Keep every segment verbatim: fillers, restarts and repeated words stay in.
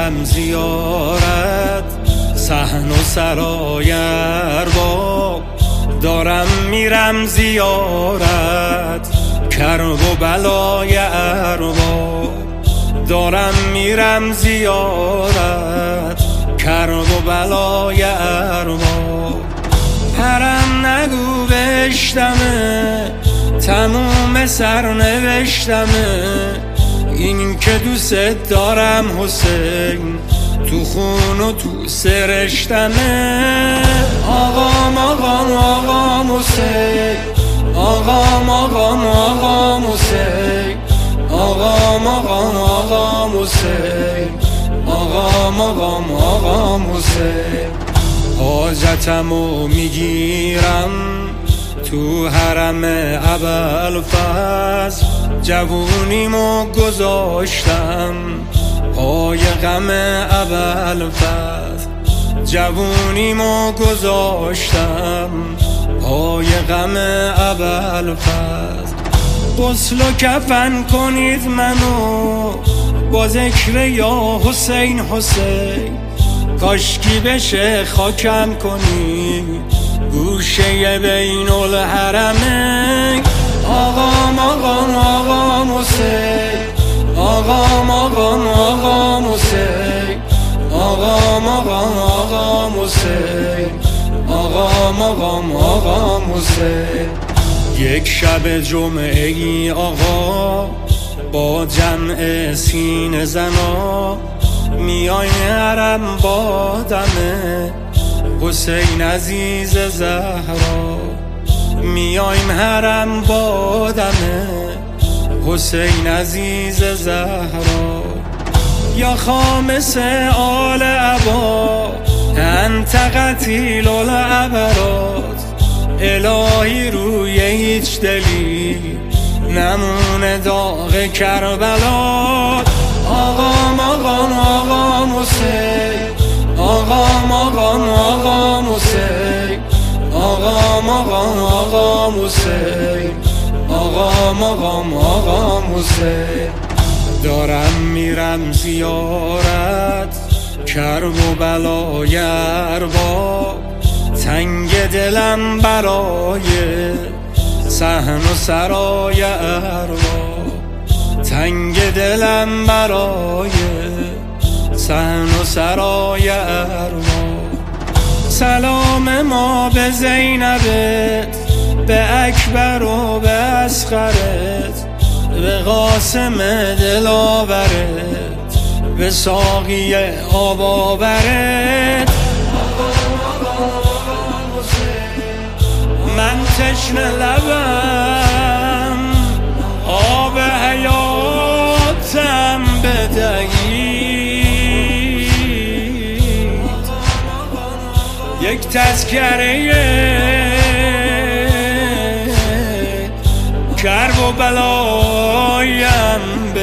میرم زیارت، صحن و سرای ارباب. دارم میرم زیارت، کرب و بلای ارباب. دارم میرم زیارت، کرب و بلای ارباب. حرم نگو بشتمه، تموم سرنوشتمه. این که دوست دارم حسین، تو خون و تو سرشتمه. آقام آقام آقام حسین، آقام آقام آقام حسین، آقام آقام آقام حسین، آقام آقام آقام حسین. حاجتمو میگیرم تو حرم ابوالفضل، جوونیمو گذاشتم پای غم ابوالفضل. جوونیمو گذاشتم پای غم ابوالفضل. غسل و کفن کنید منو با ذکر یا حسین حسین. کاشکی بشه خاکم کنی گوشه بین الحرمین. آقام آقام آقام حسین، آقام آقام آقام حسین، آقام آقام آقام حسین، آقام آقام آقام حسین. یک شب جمعه ای آقا با جمع سینه زنا، میای حرم با دم حسین عزیز زهرا. میایم حرم با دم حسین عزیز زهرا. یا خامس آل عبا انت قتیل العبرات. الهی روی هیچ دلی نمونه داغ کربلات. آقام آقام آقام حسین، آقام آقام آقام حسین، آقام آقام آقام حسین، آقام آقام آقام حسین. دارم میرم زیارت، کرب و بلای ارباب. تنگ دلم برای صحن و سرای ارباب. تنگ دلم برای صحن و سرای ارباب. سلام ما به زینبت، به اکبر و به اصغرت، به قاسم دلاورت، به ساقی آباورت. من تشنه لبم آب حیاتم بدهید. یک تذکره کرب و بلایم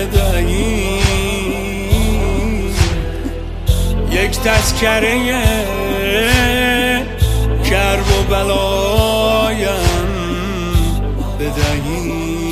بدهید. یک تذکره کرب و بلایم بدهید.